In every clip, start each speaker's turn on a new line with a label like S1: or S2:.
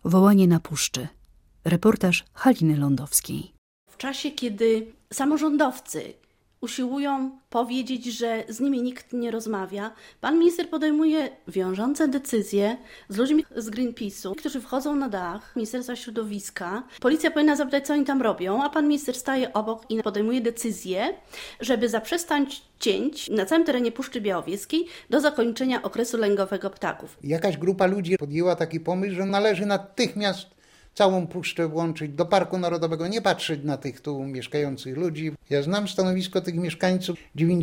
S1: Wołanie na puszczy. Reportaż Haliny Lądowskiej.
S2: W czasie, kiedy samorządowcy usiłują powiedzieć, że z nimi nikt nie rozmawia, pan minister podejmuje wiążące decyzje z ludźmi z Greenpeace'u, którzy wchodzą na dach Ministerstwa Środowiska. Policja powinna zapytać, co oni tam robią, a pan minister staje obok i podejmuje decyzję, żeby zaprzestać cięć na całym terenie Puszczy Białowieskiej do zakończenia okresu lęgowego ptaków.
S3: Jakaś grupa ludzi podjęła taki pomysł, że należy natychmiast całą puszczę włączyć do Parku Narodowego, nie patrzeć na tych tu mieszkających ludzi. Ja znam stanowisko tych mieszkańców.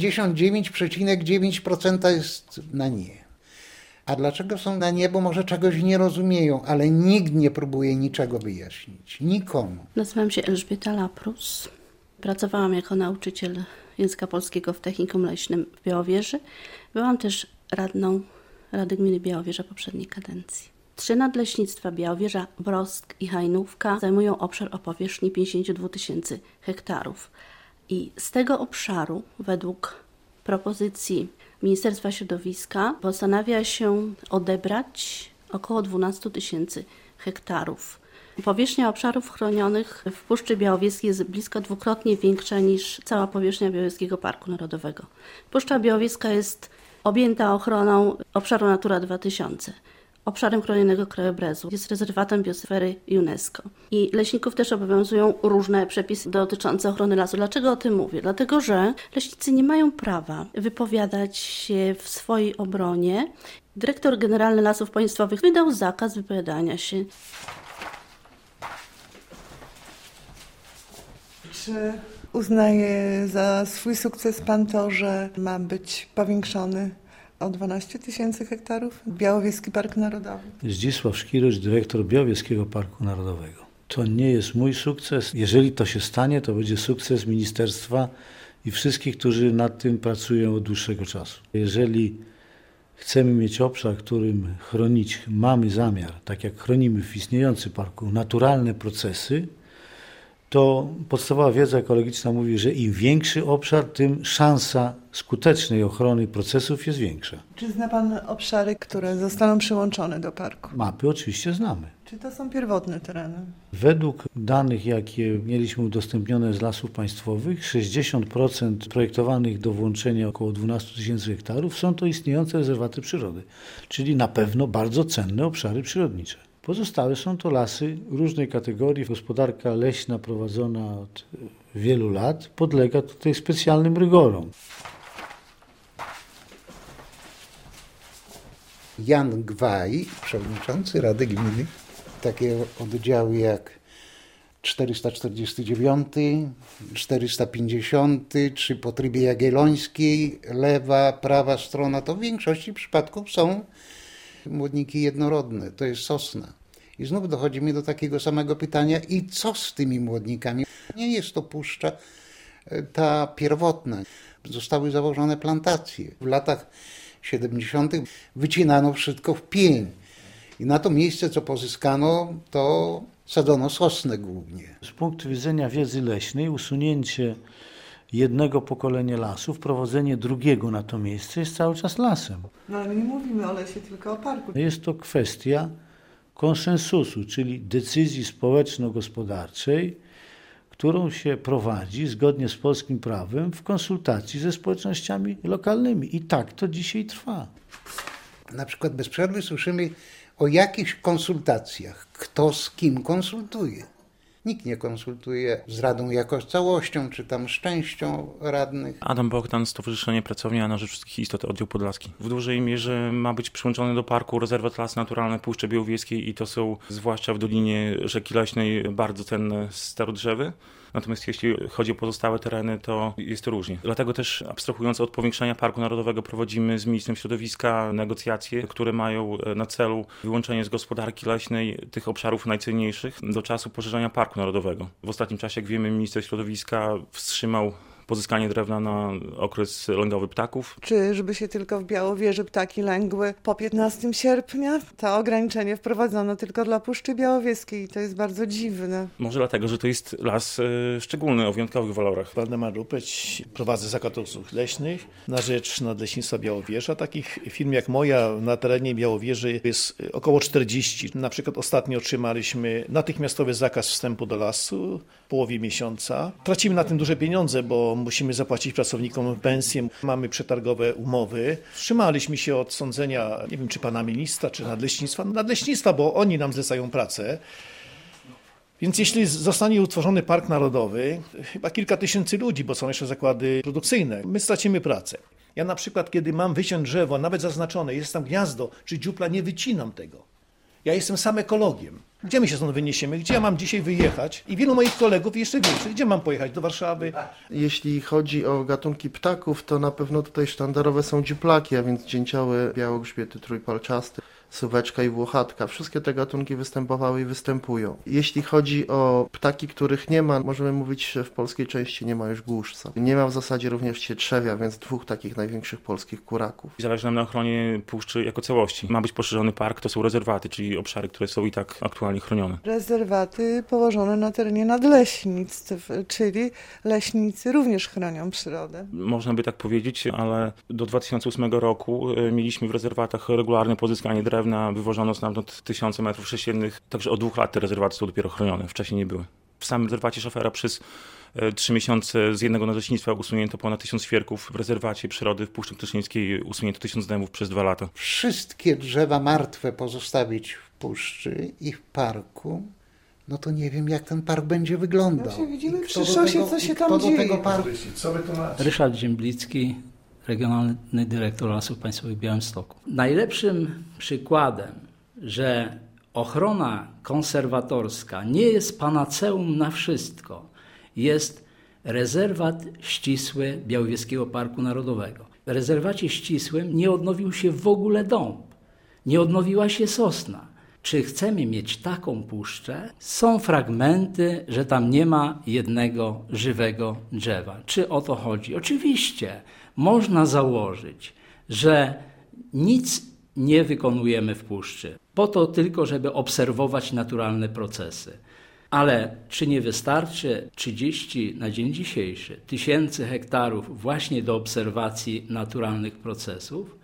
S3: 99,9% jest na nie. A dlaczego są na nie? Bo może czegoś nie rozumieją, ale nikt nie próbuje niczego wyjaśnić. Nikomu.
S2: Nazywam się Elżbieta Laprus. Pracowałam jako nauczyciel języka polskiego w Technikum Leśnym w Białowieży. Byłam też radną Rady Gminy Białowieża poprzedniej kadencji. 3 nadleśnictwa Białowieża, Brosk i Hajnówka zajmują obszar o powierzchni 52 000 hektarów. I z tego obszaru, według propozycji Ministerstwa Środowiska, postanawia się odebrać około 12 000 hektarów. Powierzchnia obszarów chronionych w Puszczy Białowieskiej jest blisko dwukrotnie większa niż cała powierzchnia Białowieskiego Parku Narodowego. Puszcza Białowieska jest objęta ochroną obszaru Natura 2000. Obszarem chronionego krajobrazu, jest rezerwatem biosfery UNESCO. I leśników też obowiązują różne przepisy dotyczące ochrony lasu. Dlaczego o tym mówię? Dlatego, że leśnicy nie mają prawa wypowiadać się w swojej obronie. Dyrektor Generalny Lasów Państwowych wydał zakaz wypowiadania się.
S4: Czy uznaje za swój sukces pan to, że ma być powiększony o 12 000 hektarów Białowieski Park Narodowy?
S5: Zdzisław Szkirycz, dyrektor Białowieskiego Parku Narodowego. To nie jest mój sukces. Jeżeli to się stanie, to będzie sukces ministerstwa i wszystkich, którzy nad tym pracują od dłuższego czasu. Jeżeli chcemy mieć obszar, którym chronić mamy zamiar, tak jak chronimy w istniejącym parku, naturalne procesy, to podstawowa wiedza ekologiczna mówi, że im większy obszar, tym szansa skutecznej ochrony procesów jest większa.
S4: Czy zna pan obszary, które zostaną przyłączone do parku?
S5: Mapy oczywiście znamy.
S4: Czy to są pierwotne tereny?
S5: Według danych, jakie mieliśmy udostępnione z Lasów Państwowych, 60% projektowanych do włączenia około 12 000 hektarów są to istniejące rezerwaty przyrody, czyli na pewno bardzo cenne obszary przyrodnicze. Pozostałe są to lasy różnej kategorii. Gospodarka leśna prowadzona od wielu lat podlega tutaj specjalnym rygorom.
S3: Jan Gwaj, przewodniczący Rady Gminy, takie oddziały jak 449, 450 czy po Trybie Jagiellońskiej, lewa, prawa strona, to w większości przypadków są młodniki jednorodne, to jest sosna. I znów dochodzi mi do takiego samego pytania, i co z tymi młodnikami? Nie jest to puszcza ta pierwotna. Zostały założone plantacje. W latach 70. wycinano wszystko w pień. I na to miejsce, co pozyskano, to sadzono sosnę głównie.
S5: Z punktu widzenia wiedzy leśnej usunięcie jednego pokolenia lasu, wprowadzenie drugiego na to miejsce jest cały czas lasem.
S4: No ale my nie mówimy o lesie, tylko o parku.
S5: Jest to kwestia konsensusu, czyli decyzji społeczno-gospodarczej, którą się prowadzi zgodnie z polskim prawem w konsultacji ze społecznościami lokalnymi. I tak to dzisiaj trwa.
S3: Na przykład bez przerwy słyszymy o jakichś konsultacjach. Kto z kim konsultuje? Nikt nie konsultuje z Radą jako z całością, czy tam z częścią radnych.
S6: Adam Bogdan, Stowarzyszenie Pracownia na Rzecz Wszystkich Istot, Oddział Podlaski. W dużej mierze ma być przyłączony do parku rezerwat Lasy Naturalne Puszczy Białowieskiej i to są, zwłaszcza w dolinie rzeki Leśnej, bardzo cenne starodrzewy. Natomiast jeśli chodzi o pozostałe tereny, to jest to różnie. Dlatego też, abstrahując od powiększania Parku Narodowego, prowadzimy z Ministrem Środowiska negocjacje, które mają na celu wyłączenie z gospodarki leśnej tych obszarów najcenniejszych do czasu poszerzania Parku Narodowego. W ostatnim czasie, jak wiemy, Minister Środowiska wstrzymał pozyskanie drewna na okres lęgowy ptaków.
S4: Czy żeby się tylko w Białowieży ptaki lęgły po 15 sierpnia? To ograniczenie wprowadzono tylko dla Puszczy Białowieskiej i to jest bardzo dziwne.
S6: Może dlatego, że to jest las szczególny, o wyjątkowych walorach.
S7: Waldemar Rupeć, prowadzę Zakład Usług Leśnych na rzecz Nadleśnictwa Białowieża. Takich firm jak moja na terenie Białowieży jest około 40. Na przykład ostatnio otrzymaliśmy natychmiastowy zakaz wstępu do lasu w połowie miesiąca. Tracimy na tym duże pieniądze, bo musimy zapłacić pracownikom pensję. Mamy przetargowe umowy. Wstrzymaliśmy się od sądzenia, nie wiem czy pana ministra, czy nadleśnictwa, bo oni nam zlecają pracę. Więc jeśli zostanie utworzony park narodowy, chyba kilka tysięcy ludzi, bo są jeszcze zakłady produkcyjne, my stracimy pracę. Ja na przykład, kiedy mam wyciąć drzewo, nawet zaznaczone, jest tam gniazdo czy dziupla, nie wycinam tego. Ja jestem sam ekologiem. Gdzie my się stąd wyniesiemy? Gdzie ja mam dzisiaj wyjechać? I wielu moich kolegów jeszcze większych. Gdzie mam pojechać? Do Warszawy?
S8: Jeśli chodzi o gatunki ptaków, to na pewno tutaj sztandarowe są dziuplaki, a więc dzięcioły, białogrzbiety trójpalczasty, suweczka i włochatka. Wszystkie te gatunki występowały i występują. Jeśli chodzi o ptaki, których nie ma, możemy mówić, że w polskiej części nie ma już głuszca. Nie ma w zasadzie również cietrzewia, więc 2 takich największych polskich kuraków.
S6: Zależy nam na ochronie puszczy jako całości. Ma być poszerzony park, to są rezerwaty, czyli obszary, które są i tak aktualnie chronione.
S4: Rezerwaty położone na terenie nadleśnictw, czyli leśnicy również chronią przyrodę.
S6: Można by tak powiedzieć, ale do 2008 roku mieliśmy w rezerwatach regularne pozyskanie drewna, wywożono stamtąd 1000 m², także od 2 lat te rezerwaty są dopiero chronione, wcześniej nie były. W samym rezerwacie Szafera przez 3 miesiące z jednego nadleśnictwa usunięto ponad 1000 świerków. W rezerwacie przyrody w Puszczy Knyszyńskiej usunięto 1000 dębów przez 2 lata.
S3: Wszystkie drzewa martwe pozostawić w puszczy i w parku, no to nie wiem, jak ten park będzie wyglądał.
S4: Właśnie widzimy w przyszłości, co się tam dzieje.
S7: Co wy tu macie?
S9: Ryszard Ziemblicki, regionalny dyrektor Lasów Państwowych w Białymstoku. Najlepszym przykładem, że ochrona konserwatorska nie jest panaceum na wszystko, jest rezerwat ścisły Białowieskiego Parku Narodowego. W rezerwacie ścisłym nie odnowił się w ogóle dąb, nie odnowiła się sosna. Czy chcemy mieć taką puszczę? Są fragmenty, że tam nie ma jednego żywego drzewa. Czy o to chodzi? Oczywiście można założyć, że nic nie wykonujemy w puszczy, po to tylko, żeby obserwować naturalne procesy. Ale czy nie wystarczy 30 na dzień dzisiejszy tysięcy hektarów właśnie do obserwacji naturalnych procesów?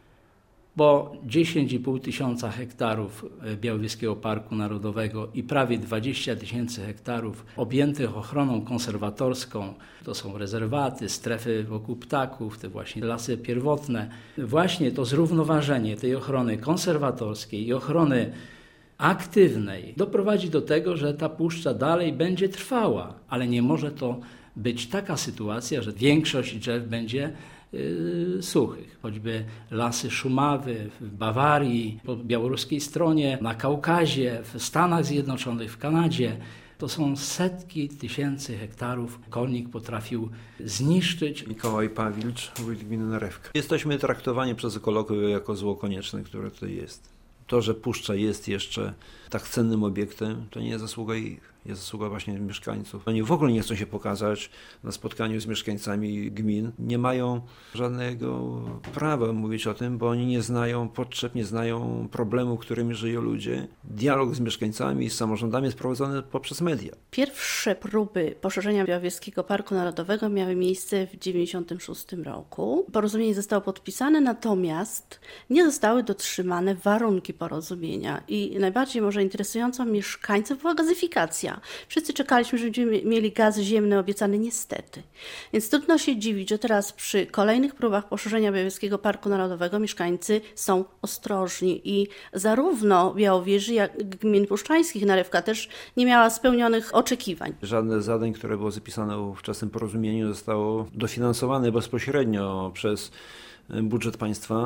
S9: Bo 10,5 tysiąca hektarów Białowieskiego Parku Narodowego i prawie 20 tysięcy hektarów objętych ochroną konserwatorską, to są rezerwaty, strefy wokół ptaków, te właśnie lasy pierwotne. Właśnie to zrównoważenie tej ochrony konserwatorskiej i ochrony aktywnej doprowadzi do tego, że ta puszcza dalej będzie trwała, ale nie może to być taka sytuacja, że większość drzew będzie suchych. Choćby lasy Szumawy w Bawarii, po białoruskiej stronie, na Kaukazie, w Stanach Zjednoczonych, w Kanadzie. To są setki tysięcy hektarów. Kolnik potrafił zniszczyć.
S10: Mikołaj Pawilcz, wójt gminy Narewka. Jesteśmy traktowani przez ekologów jako zło konieczne, które tutaj jest. To, że puszcza jest jeszcze tak cennym obiektem, to nie jest zasługa ich, jest zasługa właśnie mieszkańców. Oni w ogóle nie chcą się pokazać na spotkaniu z mieszkańcami gmin. Nie mają żadnego prawa mówić o tym, bo oni nie znają potrzeb, nie znają problemów, którymi żyją ludzie. Dialog z mieszkańcami, z samorządami jest prowadzony poprzez media.
S2: Pierwsze próby poszerzenia Białowieskiego Parku Narodowego miały miejsce w 1996 roku. Porozumienie zostało podpisane, natomiast nie zostały dotrzymane warunki porozumienia i najbardziej może interesującą mieszkańców była gazyfikacja. Wszyscy czekaliśmy, że będziemy mieli gaz ziemny obiecany, niestety. Więc trudno się dziwić, że teraz przy kolejnych próbach poszerzenia Białowieskiego Parku Narodowego mieszkańcy są ostrożni i zarówno Białowieży, jak gmin puszczańskich, Narewka też nie miała spełnionych oczekiwań.
S10: Żadne z zadań, które było zapisane w ówczesnym porozumieniu, zostało dofinansowane bezpośrednio przez budżet państwa.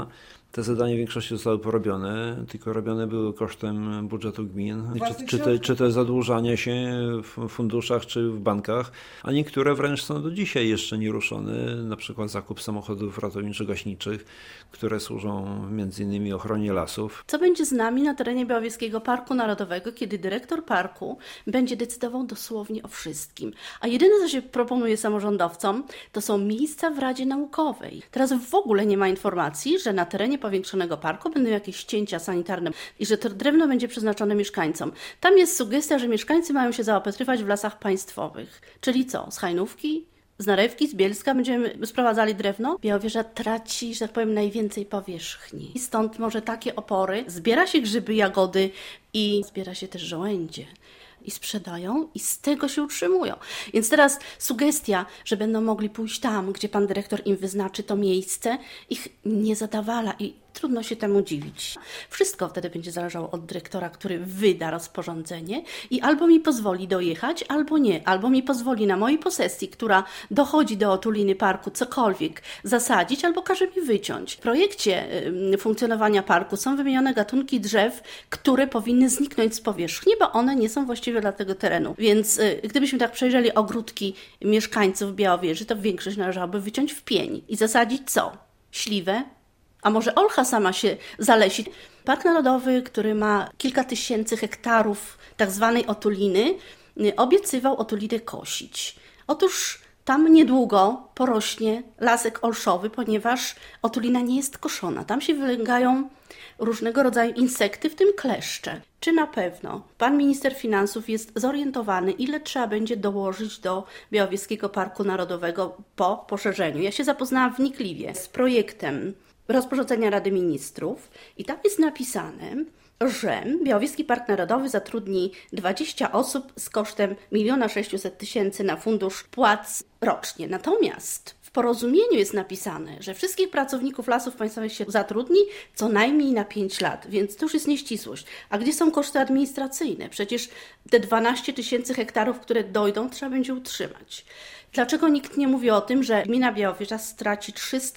S10: Te zadania w większości zostały porobione, tylko robione były kosztem budżetu gmin, czy to zadłużania się w funduszach, czy w bankach, a niektóre wręcz są do dzisiaj jeszcze nieruszone, na przykład zakup samochodów ratowniczo-gaśniczych, które służą m.in. ochronie lasów.
S2: Co będzie z nami na terenie Białowieskiego Parku Narodowego, kiedy dyrektor parku będzie decydował dosłownie o wszystkim? A jedyne, co się proponuje samorządowcom, to są miejsca w Radzie Naukowej. Teraz w ogóle nie ma informacji, że na terenie powiększonego parku będą jakieś cięcia sanitarne i że to drewno będzie przeznaczone mieszkańcom. Tam jest sugestia, że mieszkańcy mają się zaopatrywać w lasach państwowych. Czyli co? Z Hajnówki? Z Narewki, z Bielska będziemy sprowadzali drewno? Białowieża traci, że tak powiem, najwięcej powierzchni. I stąd może takie opory. Zbiera się grzyby, jagody i zbiera się też żołędzie. I sprzedają i z tego się utrzymują. Więc teraz sugestia, że będą mogli pójść tam, gdzie pan dyrektor im wyznaczy to miejsce, ich nie zadawala i trudno się temu dziwić. Wszystko wtedy będzie zależało od dyrektora, który wyda rozporządzenie i albo mi pozwoli dojechać, albo nie. Albo mi pozwoli na mojej posesji, która dochodzi do otuliny parku, cokolwiek zasadzić, albo każe mi wyciąć. W projekcie funkcjonowania parku są wymienione gatunki drzew, które powinny zniknąć z powierzchni, bo one nie są właściwe dla tego terenu. Więc gdybyśmy tak przejrzeli ogródki mieszkańców Białowieży, to większość należałoby wyciąć w pień i zasadzić co? Śliwę? A może olcha sama się zalesi? Park Narodowy, który ma kilka tysięcy hektarów tak zwanej otuliny, obiecywał otulinę kosić. Otóż tam niedługo porośnie lasek olszowy, ponieważ otulina nie jest koszona. Tam się wylęgają różnego rodzaju insekty, w tym kleszcze. Czy na pewno pan minister finansów jest zorientowany, ile trzeba będzie dołożyć do Białowieskiego Parku Narodowego po poszerzeniu? Ja się zapoznałam wnikliwie z projektem rozporządzenia Rady Ministrów i tam jest napisane, że Białowieski Park Narodowy zatrudni 20 osób z kosztem 1 600 000 na fundusz płac rocznie. Natomiast w porozumieniu jest napisane, że wszystkich pracowników Lasów Państwowych się zatrudni co najmniej na 5 lat, więc to już jest nieścisłość. A gdzie są koszty administracyjne? Przecież te 12 000 hektarów, które dojdą, trzeba będzie utrzymać. Dlaczego nikt nie mówi o tym, że gmina Białowieża straci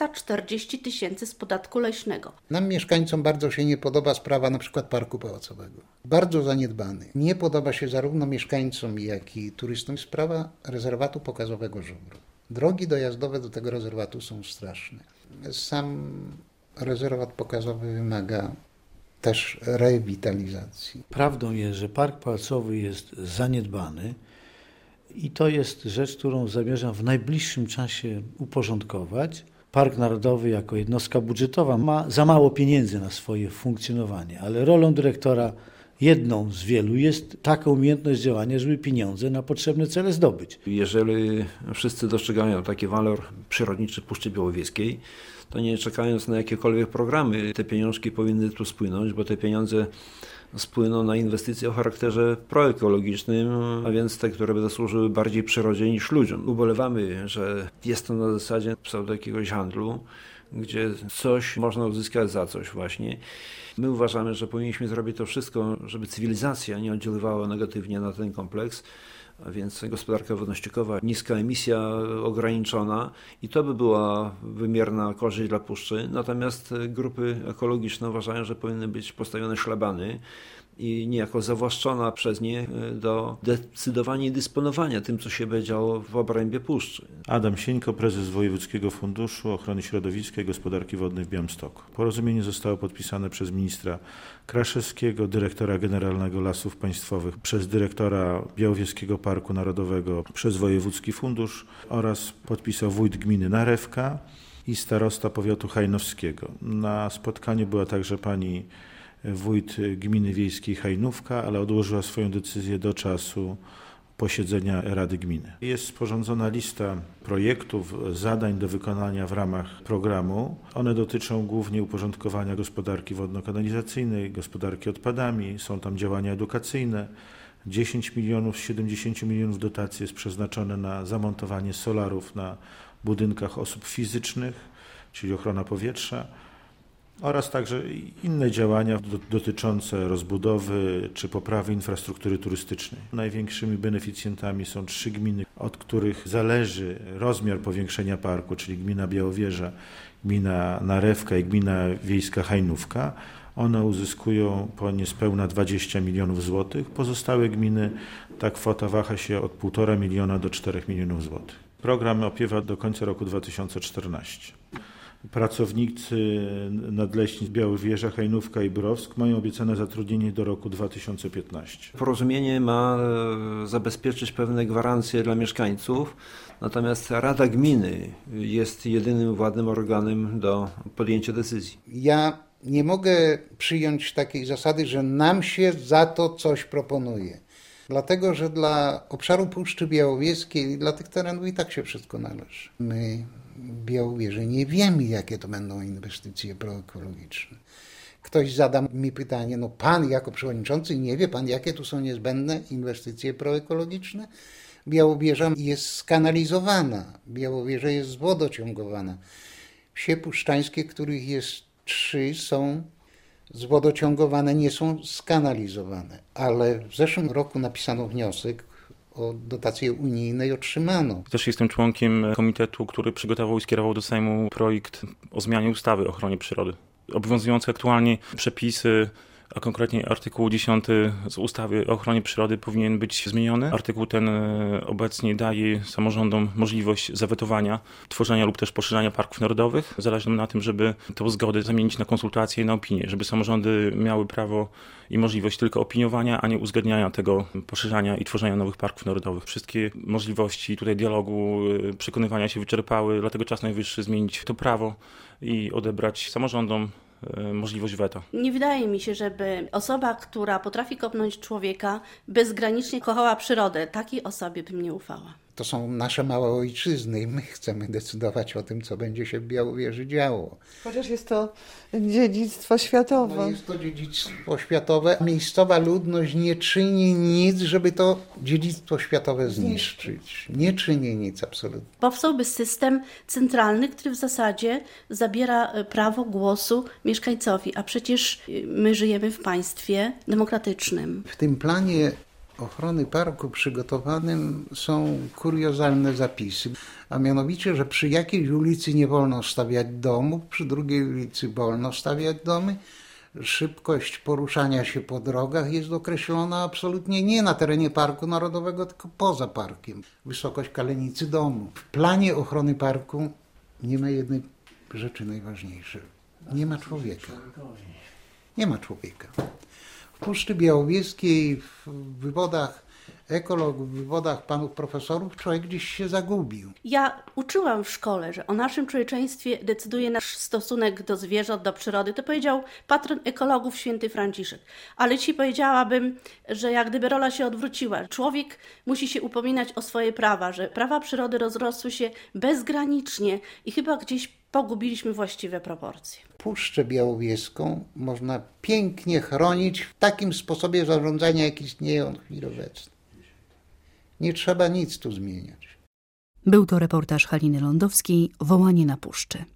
S2: 340 000 z podatku leśnego?
S3: Nam mieszkańcom bardzo się nie podoba sprawa na przykład Parku Pałacowego. Bardzo zaniedbany. Nie podoba się zarówno mieszkańcom, jak i turystom sprawa rezerwatu pokazowego Żubru. Drogi dojazdowe do tego rezerwatu są straszne. Sam rezerwat pokazowy wymaga też rewitalizacji.
S5: Prawdą jest, że Park Pałacowy jest zaniedbany i to jest rzecz, którą zamierzam w najbliższym czasie uporządkować. Park Narodowy jako jednostka budżetowa ma za mało pieniędzy na swoje funkcjonowanie, ale rolą dyrektora, jedną z wielu, jest taka umiejętność działania, żeby pieniądze na potrzebne cele zdobyć.
S10: Jeżeli wszyscy dostrzegają taki walor przyrodniczy Puszczy Białowieskiej, to nie czekając na jakiekolwiek programy, te pieniążki powinny tu spłynąć, bo te pieniądze spłyną na inwestycje o charakterze proekologicznym, a więc te, które będą służyły bardziej przyrodzie niż ludziom. Ubolewamy, że jest to na zasadzie pseudo jakiegoś handlu, gdzie coś można uzyskać za coś właśnie. My uważamy, że powinniśmy zrobić to wszystko, żeby cywilizacja nie oddziaływała negatywnie na ten kompleks, a więc gospodarka wodno-ściekowa, niska emisja ograniczona i to by była wymierna korzyść dla puszczy. Natomiast grupy ekologiczne uważają, że powinny być postawione szlabany i niejako zawłaszczona przez nie do decydowania i dysponowania tym, co się będzie działo w obrębie puszczy.
S11: Adam Sieńko, prezes Wojewódzkiego Funduszu Ochrony Środowiska i Gospodarki Wodnej w Białymstoku. Porozumienie zostało podpisane przez ministra Kraszewskiego, dyrektora generalnego Lasów Państwowych, przez dyrektora Białowieskiego Parku Narodowego, przez Wojewódzki Fundusz oraz podpisał wójt gminy Narewka i starosta powiatu hajnowskiego. Na spotkaniu była także pani wójt gminy wiejskiej Hajnówka, ale odłożyła swoją decyzję do czasu posiedzenia Rady Gminy. Jest sporządzona lista projektów, zadań do wykonania w ramach programu. One dotyczą głównie uporządkowania gospodarki wodno-kanalizacyjnej, gospodarki odpadami, są tam działania edukacyjne. 10 milionów z 70 milionów dotacji jest przeznaczone na zamontowanie solarów na budynkach osób fizycznych, czyli ochrona powietrza. oraz także inne działania dotyczące rozbudowy czy poprawy infrastruktury turystycznej. Największymi beneficjentami są 3 gminy, od których zależy rozmiar powiększenia parku, czyli gmina Białowieża, gmina Narewka i gmina wiejska Hajnówka. One uzyskują po niespełna 20 milionów złotych. Pozostałe gminy ta kwota waha się od 1,5 miliona do 4 milionów złotych. Program opiewa do końca roku 2014. Pracownicy nadleśnictw Białowieża, Hajnówka i Borowsk mają obiecane zatrudnienie do roku 2015.
S10: Porozumienie ma zabezpieczyć pewne gwarancje dla mieszkańców, natomiast Rada Gminy jest jedynym władnym organem do podjęcia decyzji.
S3: Ja nie mogę przyjąć takiej zasady, że nam się za to coś proponuje. Dlatego, że dla obszaru Puszczy Białowieskiej i dla tych terenów i tak się wszystko należy. My w Białowieży nie wiemy, jakie to będą inwestycje proekologiczne. Ktoś zada mi pytanie, no pan jako przewodniczący nie wie pan, jakie tu są niezbędne inwestycje proekologiczne? Białowieża jest skanalizowana, Białowieża jest zwodociągowana. Wsie puszczańskie, których jest 3, są zwodociągowane, nie są skanalizowane. Ale w zeszłym roku napisano wniosek o dotacje unijne i otrzymano.
S6: Też jestem członkiem komitetu, który przygotował i skierował do Sejmu projekt o zmianie ustawy o ochronie przyrody. Obowiązujące aktualnie przepisy, a konkretnie artykuł 10 z ustawy o ochronie przyrody powinien być zmieniony. Artykuł ten obecnie daje samorządom możliwość zawetowania, tworzenia lub też poszerzania parków narodowych. Zależy nam na tym, żeby tę zgodę zamienić na konsultacje i na opinię, żeby samorządy miały prawo i możliwość tylko opiniowania, a nie uzgadniania tego poszerzania i tworzenia nowych parków narodowych. Wszystkie możliwości tutaj dialogu, przekonywania się wyczerpały, dlatego czas najwyższy zmienić to prawo i odebrać samorządom możliwość weta.
S2: Nie wydaje mi się, żeby osoba, która potrafi kopnąć człowieka, bezgranicznie kochała przyrodę. Takiej osobie bym nie ufała.
S3: To są nasze małe ojczyzny i my chcemy decydować o tym, co będzie się w Białowieży działo.
S4: Chociaż jest to dziedzictwo światowe.
S3: No jest to dziedzictwo światowe. Miejscowa ludność nie czyni nic, żeby to dziedzictwo światowe zniszczyć. Nie czyni nic absolutnie.
S2: Powstałby system centralny, który w zasadzie zabiera prawo głosu mieszkańcowi, a przecież my żyjemy w państwie demokratycznym.
S3: W tym planie ochrony parku przygotowanym są kuriozalne zapisy, a mianowicie, że przy jakiejś ulicy nie wolno stawiać domów, przy drugiej ulicy wolno stawiać domy. Szybkość poruszania się po drogach jest określona absolutnie nie na terenie Parku Narodowego, tylko poza parkiem. Wysokość kalenicy domu. W planie ochrony parku nie ma jednej rzeczy najważniejszej. Nie ma człowieka. Nie ma człowieka. W Puszczy Białowieskiej, w wywodach ekologów, w wywodach panów profesorów człowiek gdzieś się zagubił.
S2: Ja uczyłam w szkole, że o naszym człowieczeństwie decyduje nasz stosunek do zwierząt, do przyrody. To powiedział patron ekologów święty Franciszek. Ale ci powiedziałabym, że jak gdyby rola się odwróciła. Człowiek musi się upominać o swoje prawa, że prawa przyrody rozrosły się bezgranicznie i chyba gdzieś pogubiliśmy właściwe proporcje.
S3: Puszczę Białowieską można pięknie chronić w takim sposobie zarządzania, jaki istnieje w chwili obecnej. Nie trzeba nic tu zmieniać.
S1: Był to reportaż Haliny Lądowskiej, Wołanie na puszczy.